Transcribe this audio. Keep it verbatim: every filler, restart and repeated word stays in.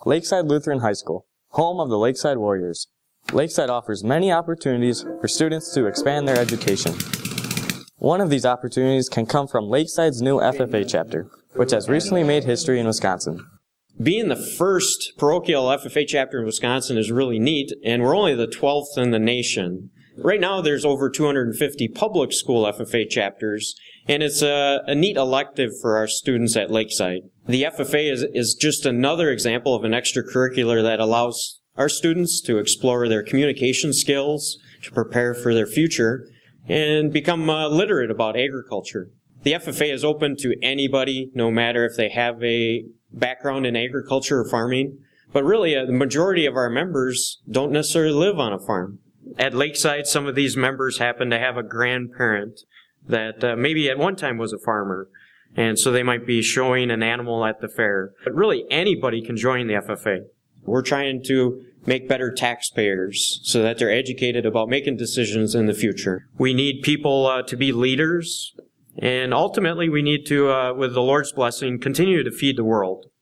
Lakeside Lutheran High School, home of the Lakeside Warriors. Lakeside offers many opportunities for students to expand their education. One of these opportunities can come from Lakeside's new F F A chapter, which has recently made history in Wisconsin. Being the first parochial F F A chapter in Wisconsin is really neat, and we're only the twelfth in the nation. Right now there's over two hundred fifty public school F F A chapters, and it's a, a neat elective for our students at Lakeside. The F F A is, is just another example of an extracurricular that allows our students to explore their communication skills, to prepare for their future, and become uh, literate about agriculture. The F F A is open to anybody, no matter if they have a background in agriculture or farming. But really, uh, the majority of our members don't necessarily live on a farm. At Lakeside, some of these members happen to have a grandparent that uh, maybe at one time was a farmer, and so they might be showing an animal at the fair. But really, anybody can join the F F A. We're trying to make better taxpayers so that they're educated about making decisions in the future. We need people uh, to be leaders, and ultimately we need to, uh, with the Lord's blessing, continue to feed the world.